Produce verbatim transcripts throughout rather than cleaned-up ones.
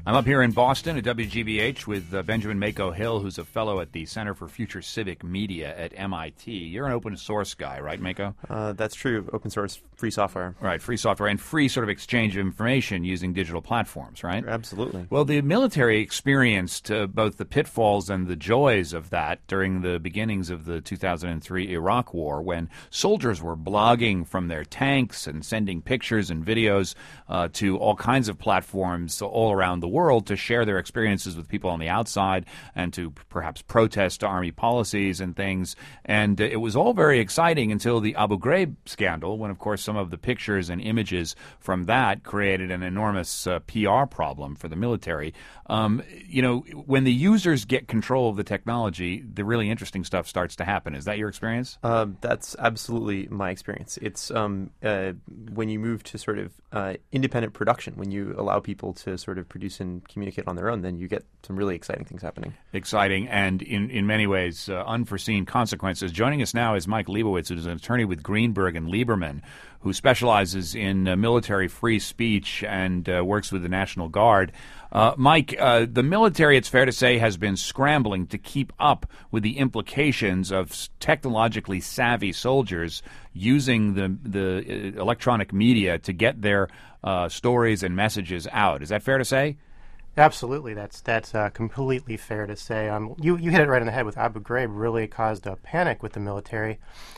I'm up here in Boston at W G B H with uh, Benjamin Mako Hill, who's a fellow at the Center for Future Civic Media at M I T. You're an open source guy, right, Mako? Uh, that's true. Open source, free software. Right, free software and free sort of exchange of information using digital platforms, right? Absolutely. Well, the military experienced uh, both the pitfalls and the joys of that during the beginnings of the two thousand three Iraq War, when soldiers were blogging from their tanks and sending pictures and videos uh, to all kinds of platforms all around the world to share their experiences with people on the outside and to p- perhaps protest Army policies and things. And uh, it was all very exciting until the Abu Ghraib scandal, when, of course, some of the pictures and images from that created an enormous uh, P R problem for the military. Um, you know, when the users get control of the technology, the really interesting stuff starts to happen. Is that your experience? Uh, that's absolutely my experience. It's um, uh, when you move to sort of uh, independent production, when you allow people to sort of produce and communicate on their own, then you get some really exciting things happening. Exciting and in, in many ways uh, unforeseen consequences. Joining us now is Mike Leibowitz, who's an attorney with Greenberg and Lieberman, who specializes in uh, military free speech and uh, works with the National Guard. Uh, Mike, uh, the military, it's fair to say, has been scrambling to keep up with the implications of technologically savvy soldiers using the, the electronic media to get their uh, stories and messages out. Is that fair to say? Absolutely, that's that's uh, completely fair to say. Um, you you hit it right on the head with Abu Ghraib. Really caused a panic with the military,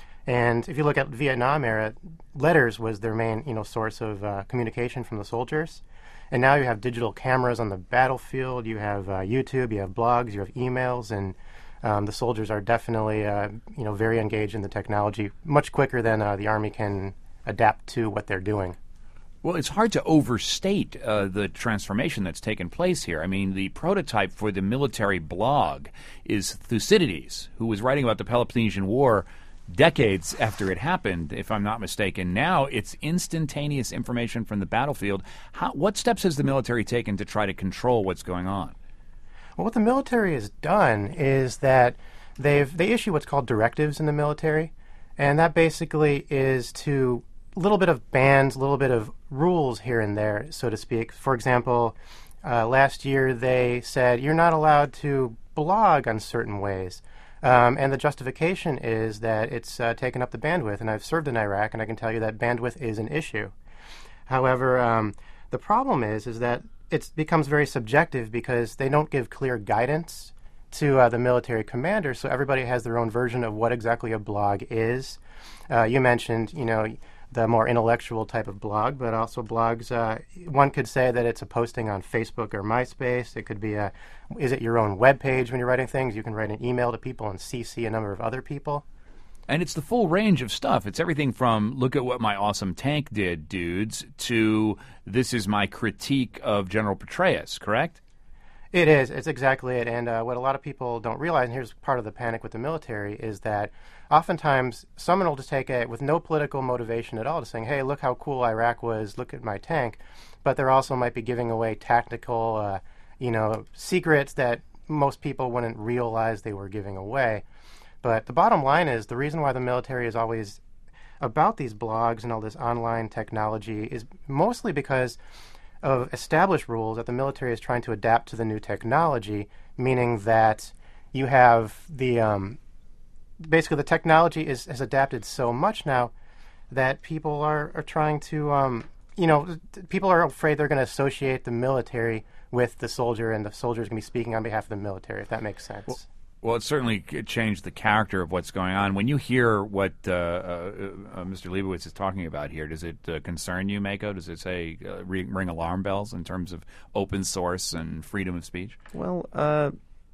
and if you look at Vietnam era, letters was their main you know source of uh, communication from the soldiers, and now you have digital cameras on the battlefield. You have uh, YouTube, you have blogs, you have emails, and um, the soldiers are definitely uh, you know very engaged in the technology, much quicker than uh, the Army can adapt to what they're doing. Well, it's hard to overstate uh, the transformation that's taken place here. I mean, the prototype for the military blog is Thucydides, who was writing about the Peloponnesian War decades after it happened, if I'm not mistaken. Now it's instantaneous information from the battlefield. How, what steps has the military taken to try to control what's going on? Well, what the military has done is that they've they issue what's called directives in the military, and that basically is to a little bit of bans, a little bit of rules here and there, so to speak. For example, uh, last year they said you're not allowed to blog on certain ways. Um, and the justification is that it's uh, taken up the bandwidth. And I've served in Iraq, and I can tell you that bandwidth is an issue. However, um, the problem is is that it becomes very subjective because they don't give clear guidance to uh, the military commander, so everybody has their own version of what exactly a blog is. Uh, you mentioned, you know, the more intellectual type of blog, but also blogs. Uh, one could say that it's a posting on Facebook or MySpace. It could be a, is it your own web page when you're writing things? You can write an email to people and C C a number of other people. And it's the full range of stuff. It's everything from look at what my awesome tank did, dudes, to this is my critique of General Petraeus, correct? It is. It's exactly it. And uh, what a lot of people don't realize, and here's part of the panic with the military, is that oftentimes someone will just take it with no political motivation at all to saying, hey, look how cool Iraq was, look at my tank. But there also might be giving away tactical, uh, you know, secrets that most people wouldn't realize they were giving away. But the bottom line is the reason why the military is always about these blogs and all this online technology is mostly because of established rules that the military is trying to adapt to the new technology, meaning that you have the um, basically the technology is has adapted so much now that people are, are trying to um, you know people are afraid they're going to associate the military with the soldier, and the soldier is going to be speaking on behalf of the military, if that makes sense. Well, Well, it certainly changed the character of what's going on. When you hear what uh, uh, uh, Mister Leibowitz is talking about here, does it uh, concern you, Mako? Does it say uh, ring, ring alarm bells in terms of open source and freedom of speech? Well, uh,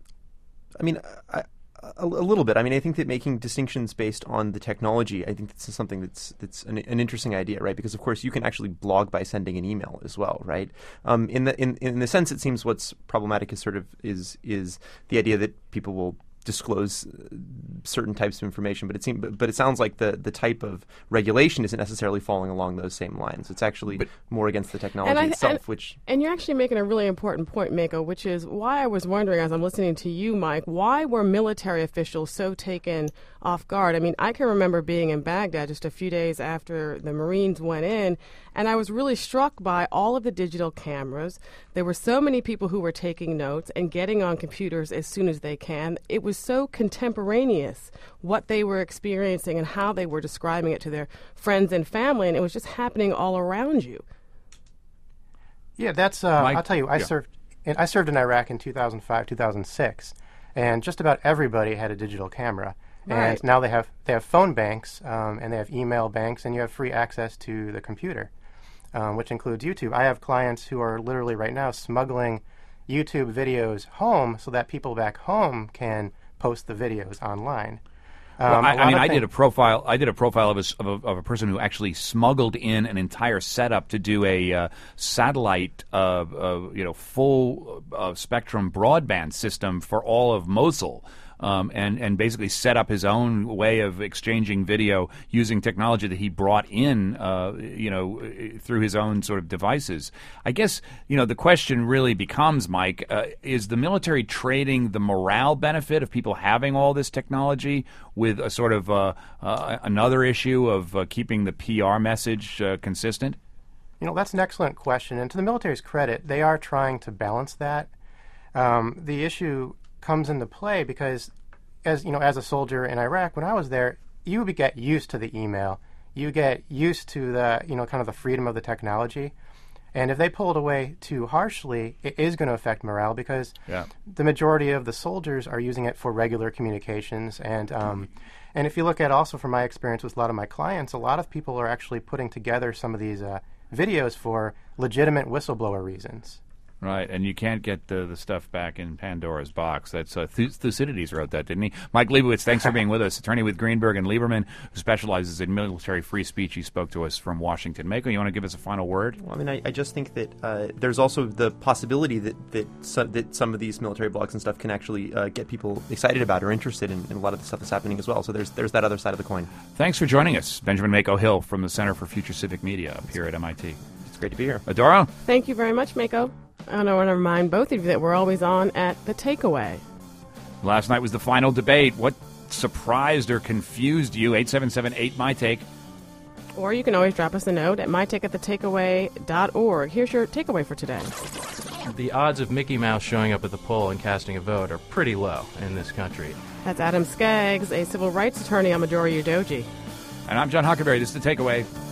I mean, I, a, a little bit. I mean, I think that making distinctions based on the technology, I think that's something that's that's an, an interesting idea, right? Because of course you can actually blog by sending an email as well, right? Um, in the in in the sense, it seems what's problematic is sort of is is the idea that people will disclose certain types of information, but it seems, but, but it sounds like the, the type of regulation isn't necessarily falling along those same lines. It's actually but, more against the technology I, itself, and, which and you're actually making a really important point, Mako, which is why I was wondering as I'm listening to you, Mike, why were military officials so taken off guard? I mean, I can remember being in Baghdad just a few days after the Marines went in, and I was really struck by all of the digital cameras. There were so many people who were taking notes and getting on computers as soon as they can. It was so contemporaneous what they were experiencing and how they were describing it to their friends and family, and it was just happening all around you. Yeah, that's. Uh, Mike? I'll tell you, I Yeah. served. In, I served in Iraq in two thousand five, two thousand six, and just about everybody had a digital camera. Right. And now they have they have phone banks, um, and they have email banks, and you have free access to the computer, um, which includes YouTube. I have clients who are literally right now smuggling YouTube videos home so that people back home can post the videos online. Well, Um, I, a I lot mean, of I thing- did a profile. I did a profile of a, s- of a, of a person who actually smuggled in an entire setup to do a uh, satellite, uh, uh, you know, full uh, spectrum broadband system for all of Mosul. Um, and, and basically set up his own way of exchanging video using technology that he brought in, uh, you know, through his own sort of devices. I guess, you know, the question really becomes, Mike, uh, is the military trading the morale benefit of people having all this technology with a sort of uh, uh, another issue of uh, keeping the P R message uh, consistent? You know, that's an excellent question. And to the military's credit, they are trying to balance that. Um, the issue comes into play because, as you know, as a soldier in Iraq, when I was there, you would get used to the email. You get used to the, you know, kind of the freedom of the technology. And if they pull it away too harshly, it is going to affect morale because Yeah. the majority of the soldiers are using it for regular communications. And um, and if you look at also from my experience with a lot of my clients, a lot of people are actually putting together some of these uh, videos for legitimate whistleblower reasons. Right, and you can't get the, the stuff back in Pandora's box. That's uh, Thu- Thucydides wrote that, didn't he? Mike Leibowitz, thanks for being with us. Attorney with Greenberg and Lieberman, who specializes in military free speech. He spoke to us from Washington. Mako, you want to give us a final word? Well, I mean, I, I just think that uh, there's also the possibility that that some, that some of these military blogs and stuff can actually uh, get people excited about or interested in, in a lot of the stuff that's happening as well. So there's there's that other side of the coin. Thanks for joining us. Benjamin Mako Hill from the Center for Future Civic Media up here at M I T. It's great to be here. Adora? Thank you very much, Mako. And I want to remind both of you that we're always on at The Takeaway. Last night was the final debate. What surprised or confused you? eight seven seven eight my take. Or you can always drop us a note at my take at the takeaway dot org. Here's your takeaway for today. The odds of Mickey Mouse showing up at the poll and casting a vote are pretty low in this country. That's Adam Skaggs, a civil rights attorney on Midori Udoji. And I'm John Huckleberry. This is The Takeaway.